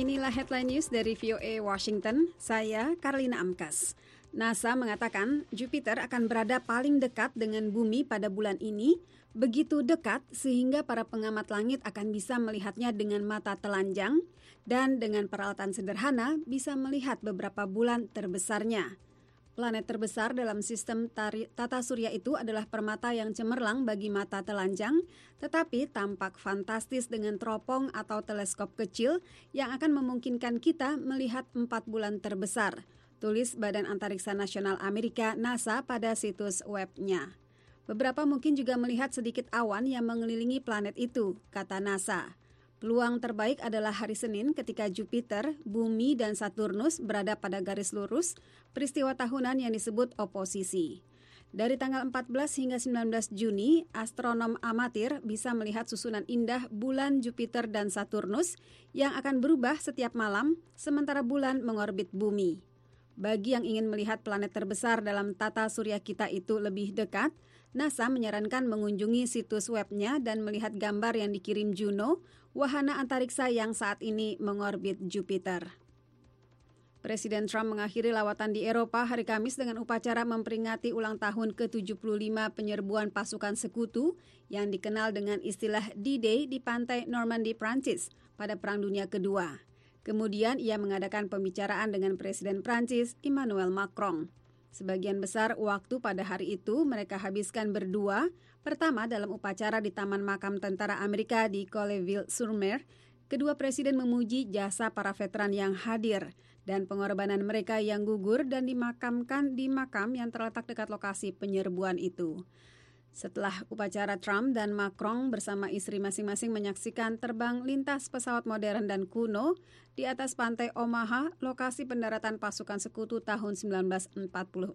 Inilah headline news dari VOA Washington, saya Karlina Amkas. NASA mengatakan Jupiter akan berada paling dekat dengan bumi pada bulan ini, begitu dekat sehingga para pengamat langit akan bisa melihatnya dengan mata telanjang dan dengan peralatan sederhana bisa melihat beberapa bulan terbesarnya. Planet terbesar dalam sistem tata surya itu adalah permata yang cemerlang bagi mata telanjang, tetapi tampak fantastis dengan teropong atau teleskop kecil yang akan memungkinkan kita melihat 4 bulan terbesar, tulis Badan Antariksa Nasional Amerika NASA pada situs webnya. Beberapa mungkin juga melihat sedikit awan yang mengelilingi planet itu, kata NASA. Peluang terbaik adalah hari Senin ketika Jupiter, Bumi, dan Saturnus berada pada garis lurus, peristiwa tahunan yang disebut oposisi. Dari tanggal 14 hingga 19 Juni, astronom amatir bisa melihat susunan indah bulan Jupiter dan Saturnus yang akan berubah setiap malam, sementara bulan mengorbit Bumi. Bagi yang ingin melihat planet terbesar dalam tata surya kita itu lebih dekat, NASA menyarankan mengunjungi situs webnya dan melihat gambar yang dikirim Juno, wahana antariksa yang saat ini mengorbit Jupiter. Presiden Trump mengakhiri lawatan di Eropa hari Kamis dengan upacara memperingati ulang tahun ke-75 penyerbuan pasukan sekutu yang dikenal dengan istilah D-Day di pantai Normandy, Prancis pada Perang Dunia Kedua. Kemudian ia mengadakan pembicaraan dengan Presiden Prancis Emmanuel Macron. Sebagian besar waktu pada hari itu mereka habiskan berdua, pertama dalam upacara di Taman Makam Tentara Amerika di Colleville-sur-Mer. Kedua presiden memuji jasa para veteran yang hadir dan pengorbanan mereka yang gugur dan dimakamkan di makam yang terletak dekat lokasi penyerbuan itu. Setelah upacara, Trump dan Macron bersama istri masing-masing menyaksikan terbang lintas pesawat modern dan kuno di atas pantai Omaha, lokasi pendaratan pasukan sekutu tahun 1944.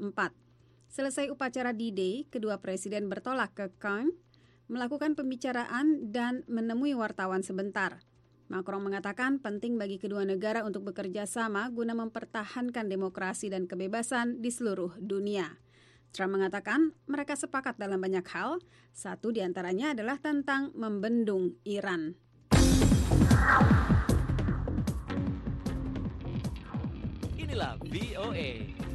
Selesai upacara D-Day, kedua presiden bertolak ke Caen, melakukan pembicaraan dan menemui wartawan sebentar. Macron mengatakan penting bagi kedua negara untuk bekerja sama guna mempertahankan demokrasi dan kebebasan di seluruh dunia. Trump mengatakan mereka sepakat dalam banyak hal, satu diantaranya adalah tentang membendung Iran. Inilah VOA.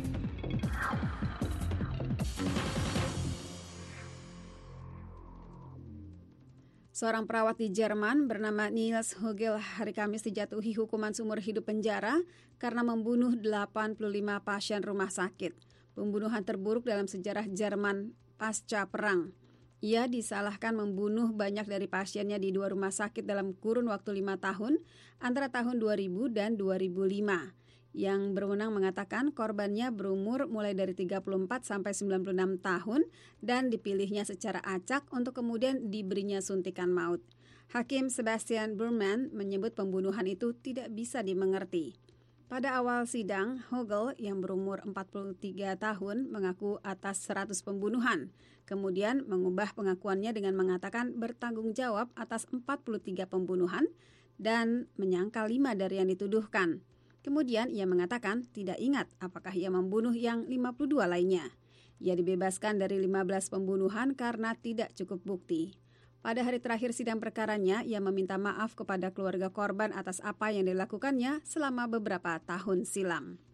Seorang perawat di Jerman bernama Niels Hugel hari Kamis dijatuhi hukuman seumur hidup penjara karena membunuh 85 pasien rumah sakit. Pembunuhan terburuk dalam sejarah Jerman pasca perang. Ia disalahkan membunuh banyak dari pasiennya di 2 rumah sakit dalam kurun waktu 5 tahun antara tahun 2000 dan 2005. Yang berwenang mengatakan korbannya berumur mulai dari 34 sampai 96 tahun dan dipilihnya secara acak untuk kemudian diberinya suntikan maut. Hakim Sebastian Burman menyebut pembunuhan itu tidak bisa dimengerti. Pada awal sidang, Hugel yang berumur 43 tahun mengaku atas 100 pembunuhan. Kemudian mengubah pengakuannya dengan mengatakan bertanggung jawab atas 43 pembunuhan dan menyangkal 5 dari yang dituduhkan. Kemudian ia mengatakan tidak ingat apakah ia membunuh yang 52 lainnya. Ia dibebaskan dari 15 pembunuhan karena tidak cukup bukti. Pada hari terakhir sidang perkaranya, ia meminta maaf kepada keluarga korban atas apa yang dilakukannya selama beberapa tahun silam.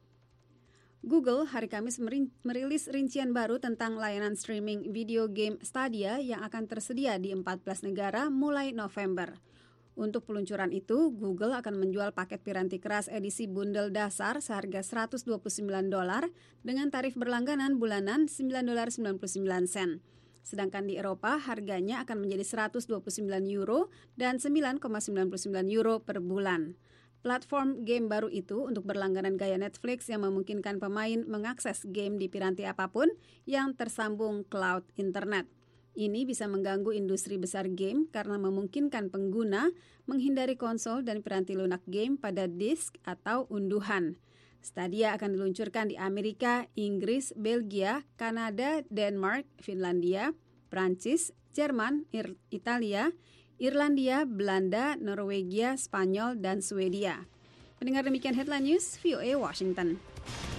Google hari Kamis merilis rincian baru tentang layanan streaming video game Stadia yang akan tersedia di 14 negara mulai November. Untuk peluncuran itu, Google akan menjual paket piranti keras edisi bundle dasar seharga $129 dengan tarif berlangganan bulanan $9.99. Sedangkan di Eropa harganya akan menjadi €129 dan €9,99 per bulan. Platform game baru itu untuk berlangganan gaya Netflix yang memungkinkan pemain mengakses game di piranti apapun yang tersambung cloud internet. Ini bisa mengganggu industri besar game karena memungkinkan pengguna menghindari konsol dan piranti lunak game pada disk atau unduhan. Stadia akan diluncurkan di Amerika, Inggris, Belgia, Kanada, Denmark, Finlandia, Prancis, Jerman, Italia, Irlandia, Belanda, Norwegia, Spanyol, dan Swedia. Pendengar demikian headline news VOA Washington.